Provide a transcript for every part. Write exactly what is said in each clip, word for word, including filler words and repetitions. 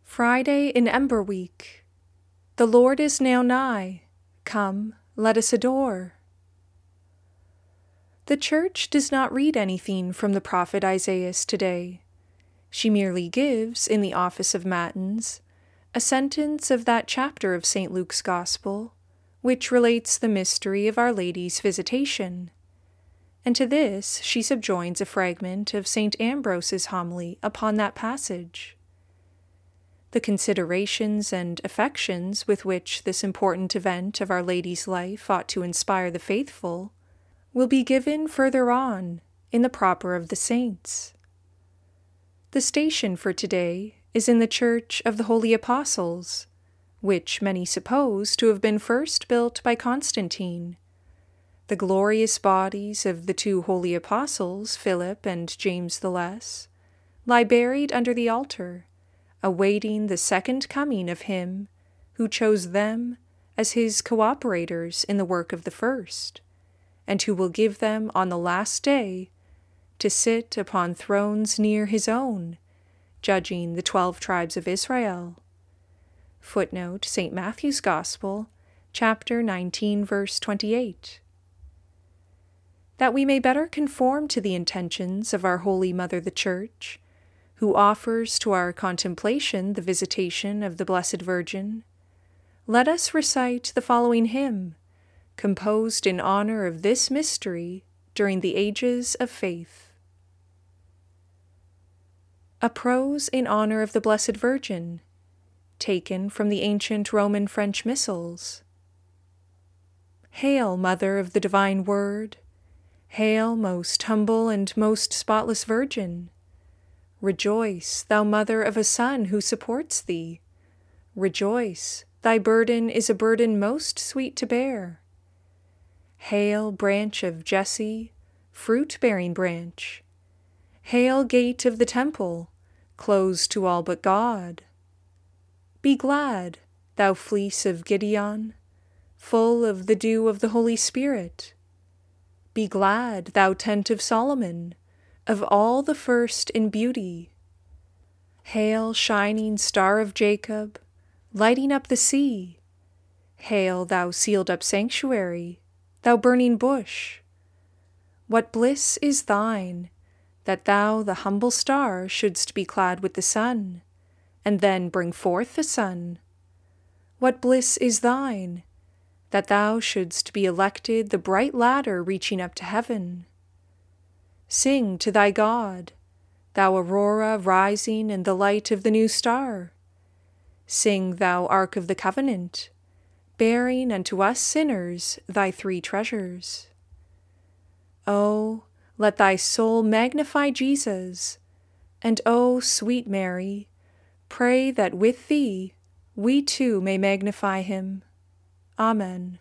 Friday in Ember Week. The Lord is now nigh. Come, let us adore. The Church does not read anything from the prophet Isaiah today. She merely gives, in the office of Matins, a sentence of that chapter of Saint Luke's Gospel, which relates the mystery of Our Lady's visitation. And to this she subjoins a fragment of Saint Ambrose's homily upon that passage. The considerations and affections with which this important event of Our Lady's life ought to inspire the faithful will be given further on in the Proper of the Saints. The station for today is in the Church of the Holy Apostles, which many suppose to have been first built by Constantine. The glorious bodies of the two holy apostles, Philip and James the Less, lie buried under the altar, awaiting the second coming of Him who chose them as His cooperators in the work of the first, and who will give them on the last day to sit upon thrones near His own, judging the twelve tribes of Israel. Footnote, Saint Matthew's Gospel, chapter nineteen, verse twenty-eight. That we may better conform to the intentions of our Holy Mother the Church, who offers to our contemplation the visitation of the Blessed Virgin, let us recite the following hymn, composed in honor of this mystery during the ages of faith. A prose in honor of the Blessed Virgin, taken from the ancient Roman French missals. Hail, Mother of the Divine Word! Hail, most humble and most spotless Virgin! Rejoice, thou mother of a Son who supports thee. Rejoice, thy burden is a burden most sweet to bear. Hail, branch of Jesse, fruit-bearing branch. Hail, gate of the temple, closed to all but God. Be glad, thou fleece of Gideon, full of the dew of the Holy Spirit. Be glad, thou tent of Solomon, of all the first in beauty. Hail, shining star of Jacob, lighting up the sea. Hail, thou sealed-up sanctuary, thou burning bush. What bliss is thine, that thou, the humble star, shouldst be clad with the sun, and then bring forth the sun. What bliss is thine, that thou shouldst be elected the bright ladder reaching up to heaven. Sing to thy God, thou aurora rising in the light of the new star. Sing, thou Ark of the Covenant, bearing unto us sinners thy three treasures. O, let thy soul magnify Jesus, and O, sweet Mary, pray that with thee we too may magnify him. Amen.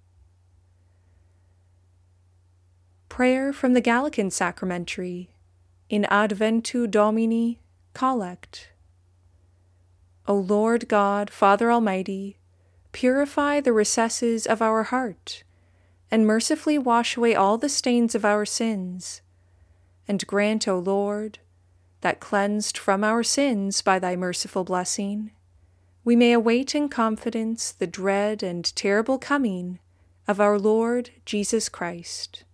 Prayer from the Gallican Sacramentary, in Adventu Domini, Collect. O Lord God, Father Almighty, purify the recesses of our heart, and mercifully wash away all the stains of our sins, and grant, O Lord, that cleansed from our sins by thy merciful blessing, we may await in confidence the dread and terrible coming of our Lord Jesus Christ.